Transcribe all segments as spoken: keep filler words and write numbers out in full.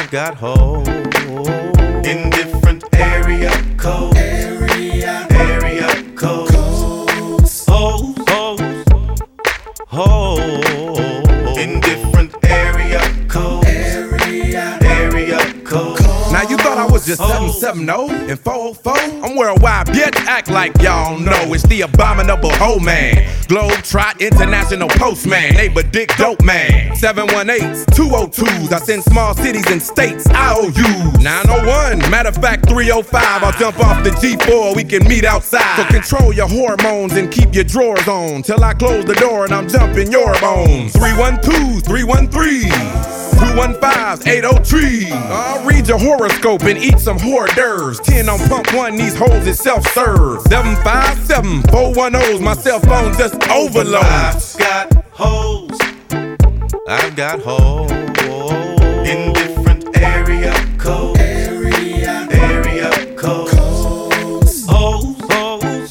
I've got hoes in different area codes. Area, area codes. Hoes, hoes, hoes in different area codes. Area, area codes. Now you thought I was just seven seven oh and four oh four? I'm worldwide, bitch, act like y'all know. It's the abominable hoe man, Globetrot International Postman, neighbor dick dope man. Seven one eights, two oh twos, I send small cities and states I O Us. Nine oh one, matter of fact three oh five, I'll jump off the G four, we can meet outside. So control your hormones and keep your drawers on till I close the door and I'm jumping your bones. Three one twos, three one threes, two one fives, eight oh three. I'll read your horoscope and eat some hors d'oeuvres. ten on pump one, these hoes is self-serve. seven five seven, four one ohs, my cell phone just overloads. I've got hoes. I've got hoes in different area codes. Area, area codes. Hoes, hoes,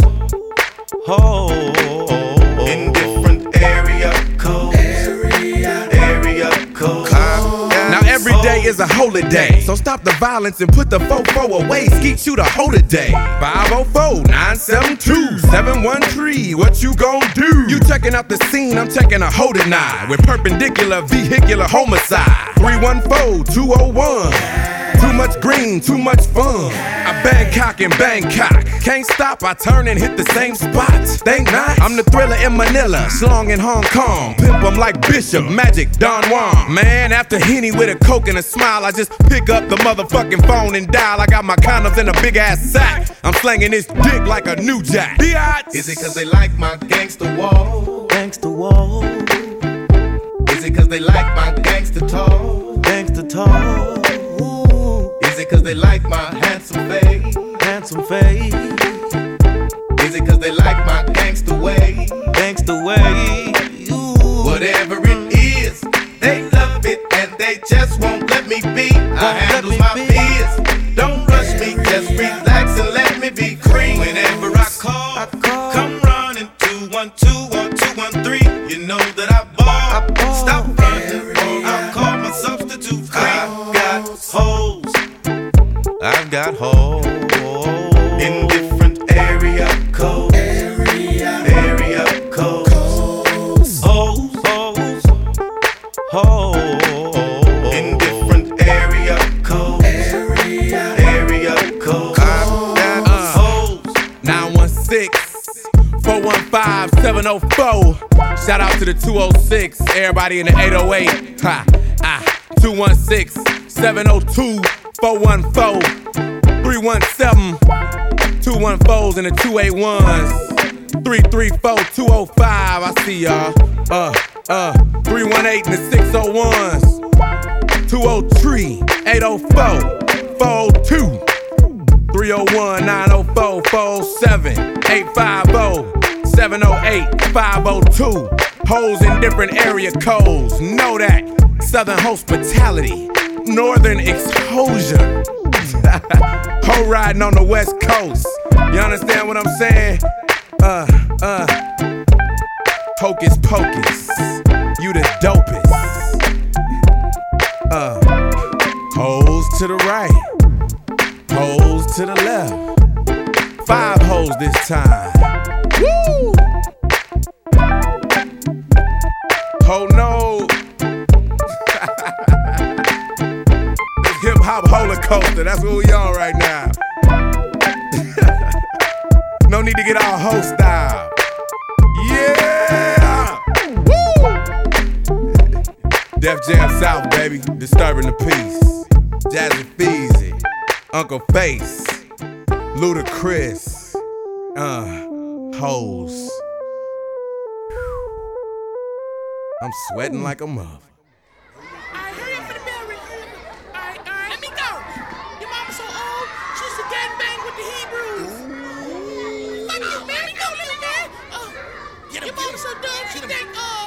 hoes in different area codes. Area, area codes. Now every day is a holiday, so stop the violence and put the fofo away. Skeet shoot a holiday. five oh four, nine seven two, seven one three, what you gon' do? You checking out the scene, I'm checking a hodinai with perpendicular vehicular homicide. three one four, two oh one, too much green, too much fun. I Bangkok in Bangkok, can't stop, I turn and hit the same spot. Think not, I'm the thriller in Manila, slong in Hong Kong. Pimp 'em like Bishop, Magic, Don Juan. Man, after Henny with a coke and a smile, I just pick up the motherfucking phone and dial. I got my condoms in a big ass sack, I'm slanging this dick like a new jack. Is it cause they like my gangster wall? Gangsta wall, Is it cause they like my gangster talk? gangsta talk, Is it cause they like my handsome face? handsome face, Is it cause they like my gangster way? gangsta way. Ooh. Whatever it is, they love it and they just won't let me be. I handle me my be. biz. Don't rush me, just relax and let me be free. Whenever I call, I call. come running two one two or two one three. You know that I ball. I ball. Stop running, or I'll call my substitute. I've got hoes I've got hoes in different area codes. Area, area codes. hoes, hoes, hoes In different area codes. Area, area codes. I've got uh, hoes. nine one six, four one five, seven oh four. Shout out to the two oh six, everybody in the eight oh eight. Ha, ah, two one six, seven oh two, four one four, three one seven, two one fours and the two eighty-ones. three three four, two oh five, I see y'all. Uh, uh, three one eight and the six oh ones. two oh three, eight oh four, four oh two. three oh one, nine oh four, four oh seven, eight five oh, seven oh eight, five oh two. Hoes in different area codes, know that. Southern hospitality, northern exposure. Hoe riding on the west coast. You understand what I'm saying? Uh, uh. Hocus pocus, you the dopest. Uh, hoes to the right, hoes to the left. Five hoes this time. Woo! Ho no. It's hip hop roller coaster. That's what we on right now. No need to get all hoe style. Yeah. Woo! Def Jam South, baby. Disturbing the peace. Jazzy Feezy, Uncle Face, Ludacris. Uh, hoes. I'm sweating like a mother. Alright, hurry up for the bell ring. Alright, alright, let me go. Your mama so old, she used to gangbang with the Hebrews. Fuck you, man. Let me go, little man. Oh, your mama so dumb, she think, uh,